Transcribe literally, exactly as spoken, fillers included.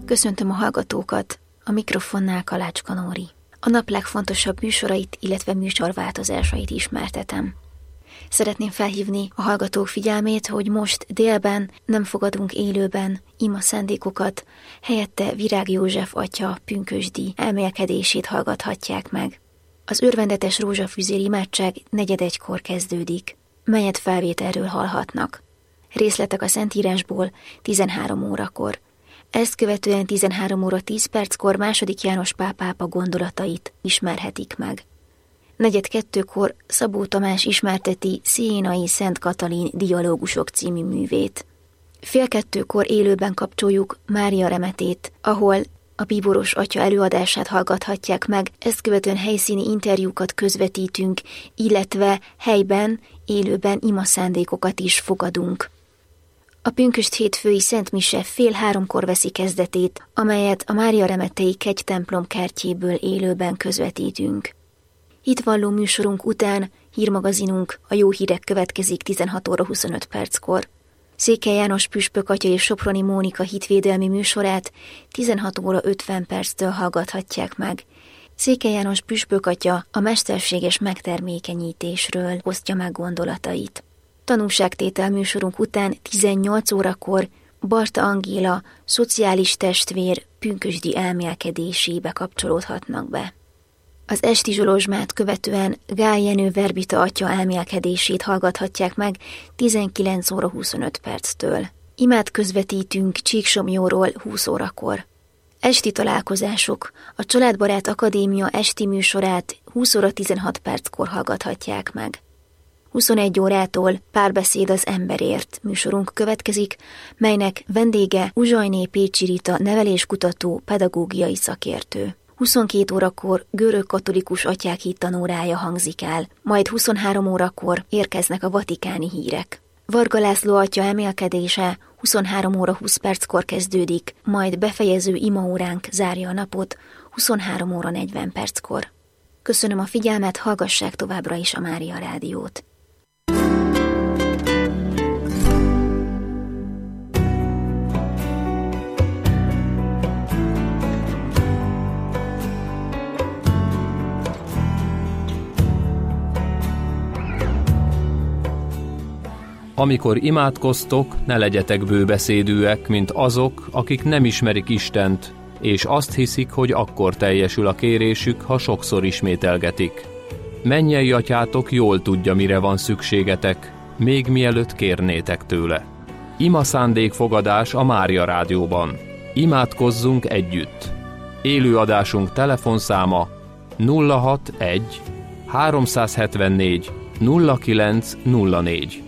Köszöntöm a hallgatókat, a mikrofonnál Kalácska Nóri. A nap legfontosabb műsorait, illetve műsorváltozásait ismertetem. Szeretném felhívni a hallgatók figyelmét, hogy most délben nem fogadunk élőben ima szándékokat, helyette Virág József atya pünkösdi elmélkedését hallgathatják meg. Az örvendetes rózsafüzér imádság negyedegykor kezdődik, melyet felvételről hallhatnak. Részletek a Szentírásból tizenhárom órakor. Ezt követően tizenhárom óra tíz perckor második János Pál pápa gondolatait ismerhetik meg. Negyed kettőkor Szabó Tamás ismerteti Sziénai Szent Katalin dialógusok című művét. Fél kettőkor élőben kapcsoljuk Mária remetét, ahol a bíboros atya előadását hallgathatják meg, ezt követően helyszíni interjúkat közvetítünk, illetve helyben, élőben imaszándékokat is fogadunk. A pünkösd hétfői Szent Mise fél háromkor veszi kezdetét, amelyet a Mária remetei kegytemplom kertjéből élőben közvetítünk. Hitvalló műsorunk után hírmagazinunk, a Jó Hírek következik tizenhat óra huszonöt perckor. Székely János püspök atya és Soproni Mónika hitvédelmi műsorát tizenhat óra ötven perctől hallgathatják meg. Székely János püspök atya a mesterséges megtermékenyítésről osztja meg gondolatait. Tanúságtétel műsorunk után tizennyolc órakor Barta Angéla szociális testvér pünkösdi elmélkedésébe kapcsolódhatnak be. Az esti zsolozsmát követően Gál Jenő verbita atya elmélkedését hallgathatják meg tizenkilenc óra huszonöt perctől. Imát közvetítünk Csíksomjóról húsz órakor. Esti találkozások, a Családbarát Akadémia esti műsorát húsz óra tizenhat perckor hallgathatják meg. huszonegy órától Párbeszéd az emberért műsorunk következik, melynek vendége Uzsajné Pécsi Rita neveléskutató pedagógiai szakértő. huszonkét órakor görög-katolikus atyák hittanórája hangzik el, majd huszonhárom órakor érkeznek a vatikáni hírek. Varga László atya elmélkedése huszonhárom óra húsz perckor kezdődik, majd befejező imaóránk zárja a napot huszonhárom óra negyven perckor. Köszönöm a figyelmet, hallgassák továbbra is a Mária Rádiót. Amikor imádkoztok, ne legyetek bőbeszédűek, mint azok, akik nem ismerik Istent, és azt hiszik, hogy akkor teljesül a kérésük, ha sokszor ismételgetik. Mennyei atyátok jól tudja, mire van szükségetek, még mielőtt kérnétek tőle. Ima szándékfogadás a Mária Rádióban. Imádkozzunk együtt. Élőadásunk telefonszáma nulla hatvanegy háromszázhetvennégy nulla kilenc nulla négy.